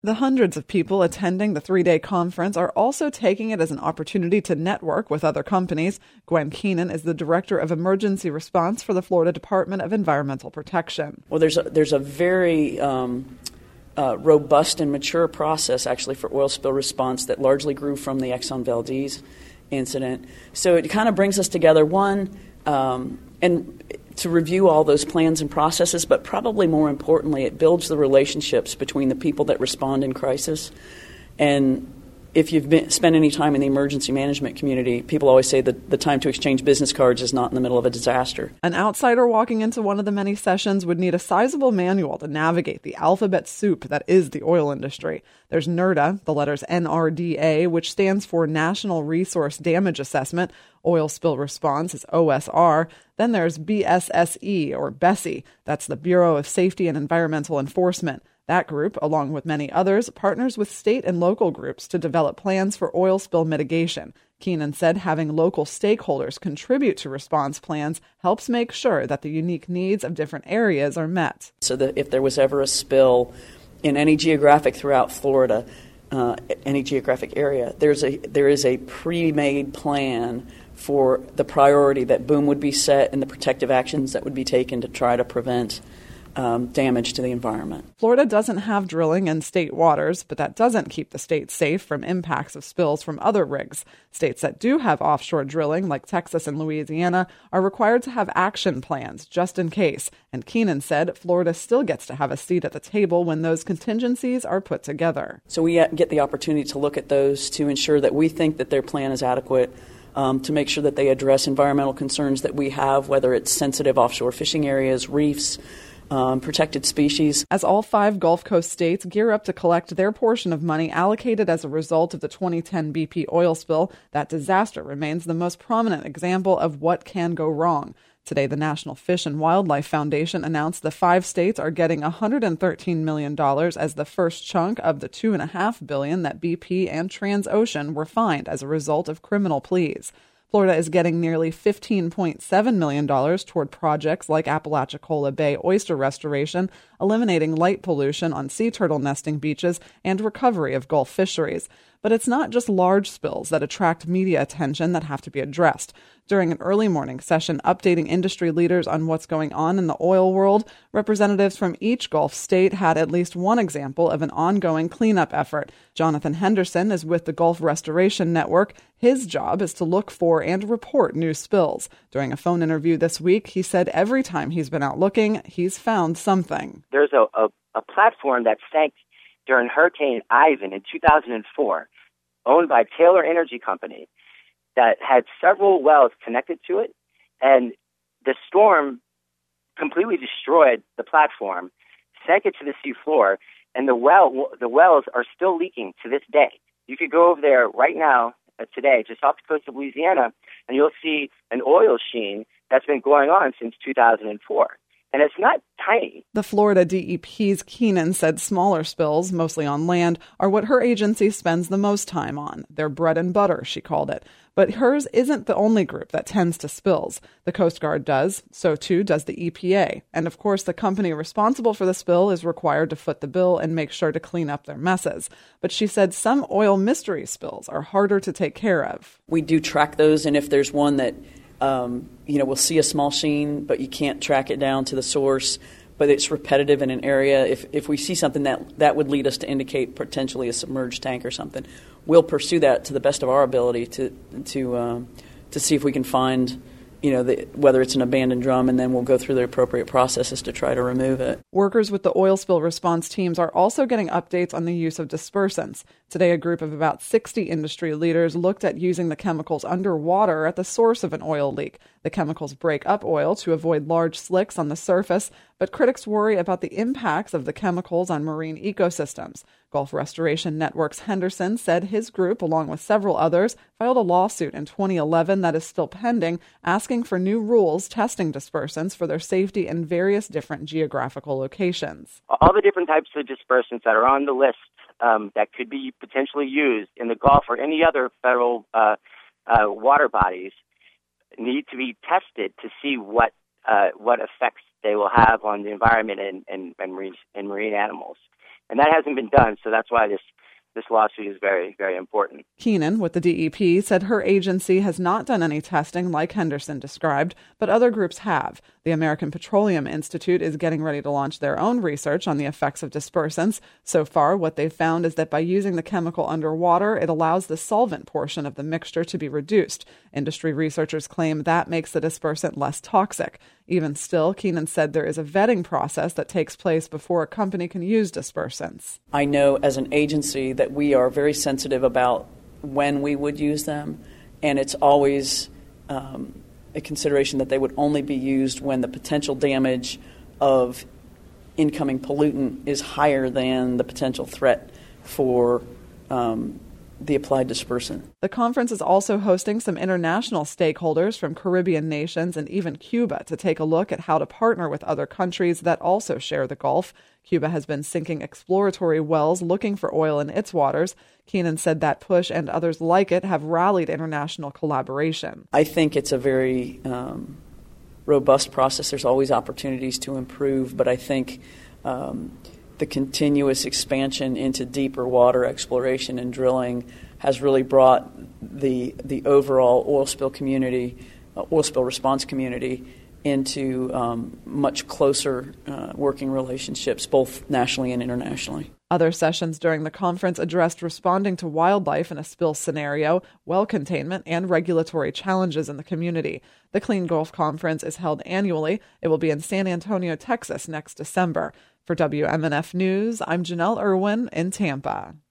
The hundreds of people attending the 3-day conference are also taking it as an opportunity to network with other companies. Gwen Keenan is the Director of Emergency Response for the Florida Department of Environmental Protection. Well, there's a very robust and mature process, actually, for oil spill response that largely grew from the Exxon Valdez incident. So it kind of brings us together, and to review all those plans and processes, but probably more importantly, it builds the relationships between the people that respond in crisis. And if you've spent any time in the emergency management community, people always say that the time to exchange business cards is not in the middle of a disaster. An outsider walking into one of the many sessions would need a sizable manual to navigate the alphabet soup that is the oil industry. There's NRDA, the letters NRDA, which stands for National Resource Damage Assessment. Oil Spill Response is OSR. Then there's BSSE, or BSEE. That's the Bureau of Safety and Environmental Enforcement. That group, along with many others, partners with state and local groups to develop plans for oil spill mitigation. Keenan said having local stakeholders contribute to response plans helps make sure that the unique needs of different areas are met. So that if there was ever a spill in any geographic throughout Florida, any geographic area, there is a pre-made plan for the priority that boom would be set and the protective actions that would be taken to try to prevent damage to the environment. Florida doesn't have drilling in state waters, but that doesn't keep the state safe from impacts of spills from other rigs. States that do have offshore drilling, like Texas and Louisiana, are required to have action plans just in case. And Keenan said Florida still gets to have a seat at the table when those contingencies are put together. So we get the opportunity to look at those to ensure that we think that their plan is adequate, to make sure that they address environmental concerns that we have, whether it's sensitive offshore fishing areas, reefs, protected species. As all 5 Gulf Coast states gear up to collect their portion of money allocated as a result of the 2010 BP oil spill, that disaster remains the most prominent example of what can go wrong. Today, the National Fish and Wildlife Foundation announced the 5 states are getting $113 million as the first chunk of the $2.5 billion that BP and Transocean were fined as a result of criminal pleas. Florida is getting nearly $15.7 million toward projects like Apalachicola Bay oyster restoration, eliminating light pollution on sea turtle nesting beaches, and recovery of Gulf fisheries. But it's not just large spills that attract media attention that have to be addressed. During an early morning session updating industry leaders on what's going on in the oil world, representatives from each Gulf state had at least one example of an ongoing cleanup effort. Jonathan Henderson is with the Gulf Restoration Network. His job is to look for and report new spills. During a phone interview this week, he said every time he's been out looking, he's found something. There's a platform that sank during Hurricane Ivan in 2004, owned by Taylor Energy Company, that had several wells connected to it, and the storm completely destroyed the platform, sank it to the sea floor, and the wells are still leaking to this day. You could go over there right now, today, just off the coast of Louisiana, and you'll see an oil sheen that's been going on since 2004. And it's not tiny. The Florida DEP's Keenan said smaller spills, mostly on land, are what her agency spends the most time on. Their bread and butter, she called it. But hers isn't the only group that tends to spills. The Coast Guard does. So too does the EPA. And of course, the company responsible for the spill is required to foot the bill and make sure to clean up their messes. But she said some oil mystery spills are harder to take care of. We do track those, and if there's one that we'll see a small sheen, but you can't track it down to the source, but it's repetitive in an area. If we see something that would lead us to indicate potentially a submerged tank or something, we'll pursue that to the best of our ability to see if we can find, whether it's an abandoned drum, and then we'll go through the appropriate processes to try to remove it. Workers with the oil spill response teams are also getting updates on the use of dispersants. Today, a group of about 60 industry leaders looked at using the chemicals underwater at the source of an oil leak. The chemicals break up oil to avoid large slicks on the surface, but critics worry about the impacts of the chemicals on marine ecosystems. Gulf Restoration Network's Henderson said his group, along with several others, filed a lawsuit in 2011 that is still pending, asking for new rules testing dispersants for their safety in various different geographical locations. All the different types of dispersants that are on the list that could be potentially used in the Gulf or any other federal water bodies need to be tested to see what effects they will have on the environment and marine animals. And that hasn't been done, so that's why this lawsuit is very, very important. Keenan, with the DEP, said her agency has not done any testing like Henderson described, but other groups have. The American Petroleum Institute is getting ready to launch their own research on the effects of dispersants. So far, what they've found is that by using the chemical underwater, it allows the solvent portion of the mixture to be reduced. Industry researchers claim that makes the dispersant less toxic. Even still, Keenan said there is a vetting process that takes place before a company can use dispersants. I know as an agency that we are very sensitive about when we would use them, and it's always a consideration that they would only be used when the potential damage of incoming pollutant is higher than the potential threat for the applied dispersant. The conference is also hosting some international stakeholders from Caribbean nations and even Cuba to take a look at how to partner with other countries that also share the Gulf. Cuba has been sinking exploratory wells looking for oil in its waters. Keenan said that push and others like it have rallied international collaboration. I think it's a very robust process. There's always opportunities to improve, but I think the continuous expansion into deeper water exploration and drilling has really brought the overall oil spill community, oil spill response community, into much closer working relationships, both nationally and internationally. Other sessions during the conference addressed responding to wildlife in a spill scenario, well containment, and regulatory challenges in the community. The Clean Gulf Conference is held annually. It will be in San Antonio, Texas next December. For WMNF News, I'm Janelle Irwin in Tampa.